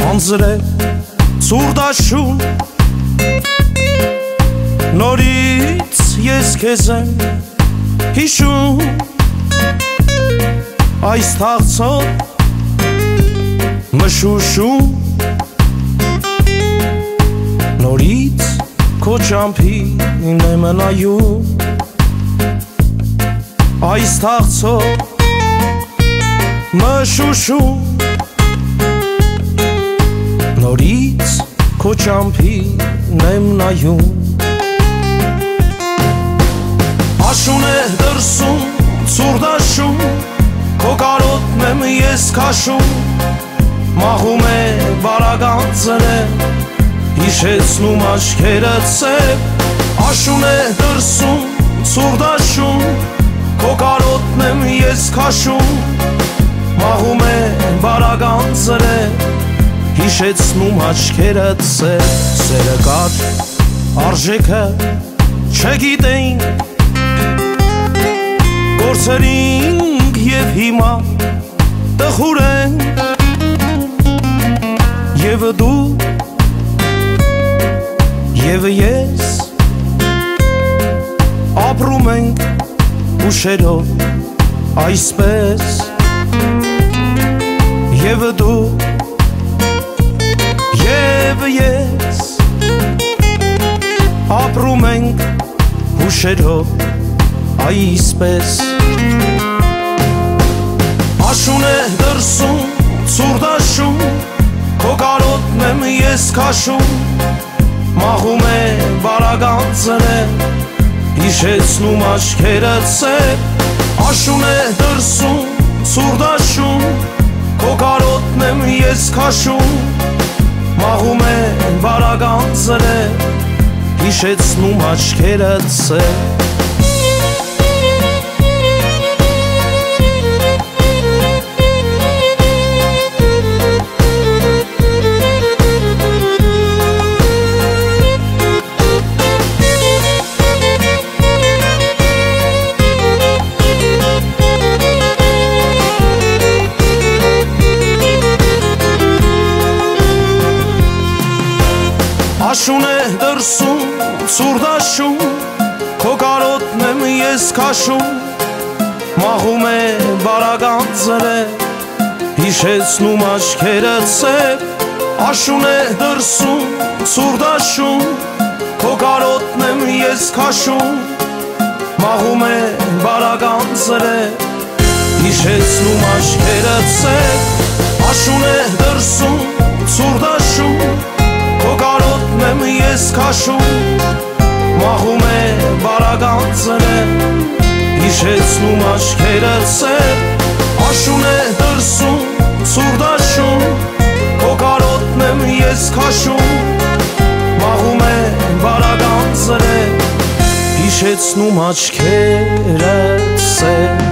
անձրե ծուրդաշուն նորից ես քեզ եմ հիշում այս թաղցող մշուշում նորից քո ճամփին եմ նայում այս թաղցող մշուշում նորից քո ճամփին եմ նայում աշուն է դրսում ծուրդաշուն քո կարոտն եմ ես քաշում մաղում է բարական ծրե հիշեցնում աչքերդ սև աշուն է դրսում ծուրդաշուն քո կարոտն եմ ես քաշում մաղում է բարական ծրե հիշեցնում աչքերդ սև սերը կար արժեքը չգիտեին գործերինք և հիմա տխուր են և դու և ես ապրում ենք ուշերով այսպես և դու և ես ապրում ենք ուշերով այսպես աշուն է դրսում ծուրդաշուն քո կարոտն եմ ես քաշում մաղում է բարական ծրե հիշեցնում աչքերդ սև աշուն է դրսում ծուրդաշուն քո կարոտն եմ ես քաշում մաղում է բարական ծրե հիշեցնում աչքերդ սև աշուն է դրսում ծուրդաշուն քո կարոտն եմ ես քաշում մաղում է բարական ծրե հիշեցնում աչքերդ սև աշուն է դրսում ծուրդաշուն քո կարոտն եմ ես քաշում մաղում է բարական ծրե հիշեցնում աչքերդ սև աշուն է դրսում ծուրդաշուն քո կարոտն եմ ես քաշում մաղում է բարական ծրե հիշեցնում աչքերդ սև աշուն է դրսում ծուրդաշուն քո կարոտն եմ ես քաշում մաղում է բարական ծրե հիշեցնում աչքերդ սև